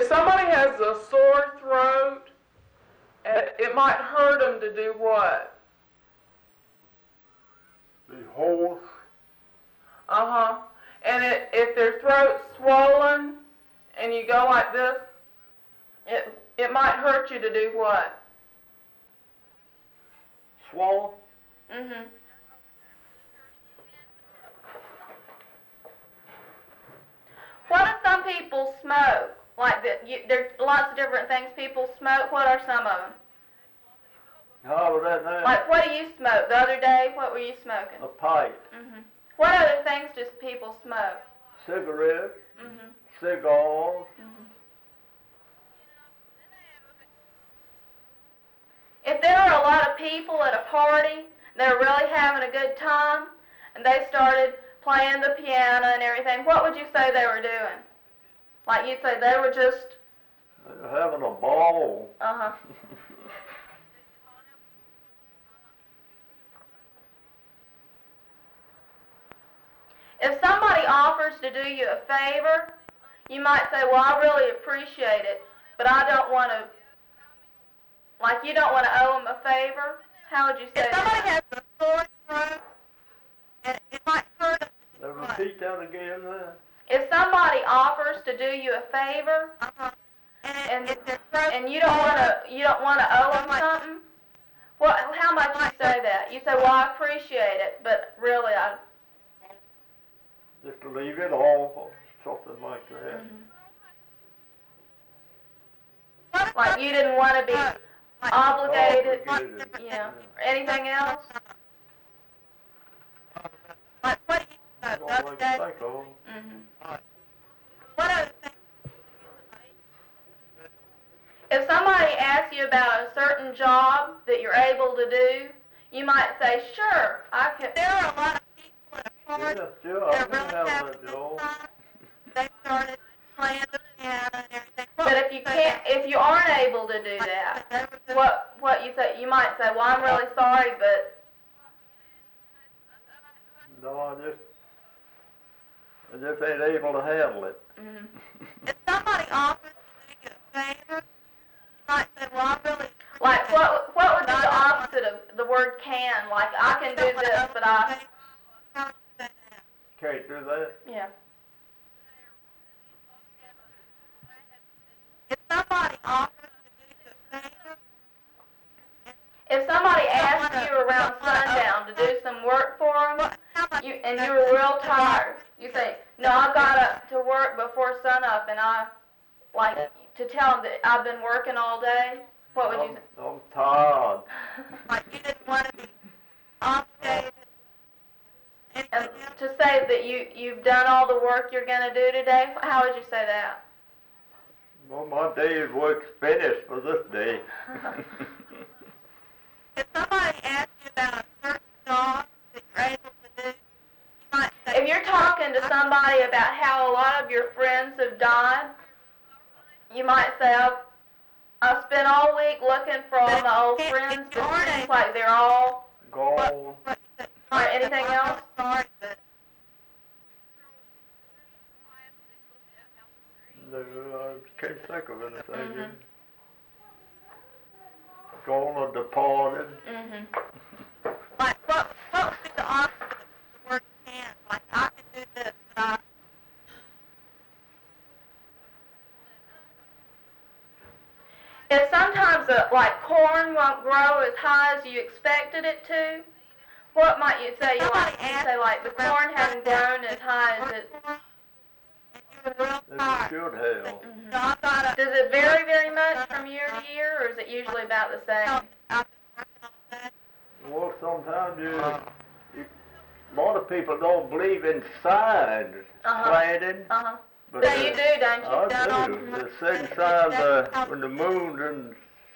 If somebody has a sore throat, it might hurt them to do what? Be hoarse. Uh-huh. And if their throat's swollen and you go like this, it might hurt you to do what? Swallow. Mm-hmm. What do some people smoke? Like there's lots of different things people smoke. What are some of them? How was that now? Like what do you smoke? The other day, what were you smoking? A pipe. Mm-hmm. What other things do people smoke? Cigarettes. Mm-hmm. Cigars. Mm-hmm. If there are a lot of people at a party, they're really having a good time, and they started playing the piano and everything, what would you say they were doing? Like you'd say they were just... They were having a ball. Uh-huh. If somebody offers to do you a favor, you might say, well, I really appreciate it, but I don't want to, like you don't want to owe them a favor. How would you say that? If somebody has a sore throat, and it might hurt them. Repeat that again there. If somebody offers to do you a favor, and you don't want to owe them something, well, how much you say that? You say, well, I appreciate it, but really, I... Just to leave it all, something like that. Mm-hmm. Like you didn't want to be obligated, you know, or anything else? Like what do you That's all I can think of. Mm-hmm. What other things? If somebody asks you about a certain job that you're able to do, you might say, sure, I can. There are a lot of people at a party. Yeah, sure, I can have that job. They started playing the piano and everything. But if you aren't able to do that, what you say? You might say, well, I'm really sorry, but... No, I just ain't able to handle it. Mm-hmm. If somebody offers to do you a favor, you might say, well, I really... Like, what would be the opposite of the word can? Like, I can do this, but I... Can't do that? Yeah. If somebody offers to do you a favor... If somebody asks you around sundown to do some work for them, and you were real tired, you say, no, I got up to work before sunup, and I, like, to tell them that I've been working all day, what would you say? I'm tired. Like you didn't want to be obligated. And to say that you've done all the work you're going to do today, how would you say that? Well, my day's work's finished for this day. If somebody asks you about a certain job that you're able to do, you might say... If you're talking to somebody about how a lot of your friends have died, you might say, I've spent all week looking for all my old friends, but it seems like they're all... Gone. Or anything else? No, I can't think of anything. Mm-hmm. Gone or departed. Mm-hmm. Like, what would be the opposite of the word can? Like, I can do this, but I... If sometimes, like, corn won't grow as high as you expected it to, what might you say? You say, like, the corn hasn't grown as high as it... They should have. Mm-hmm. Does it vary very much from year to year, or is it usually about the same? Well, sometimes a lot of people don't believe in signs planting. Uh-huh. But So you do, don't you? I do. The second sign when the moon's in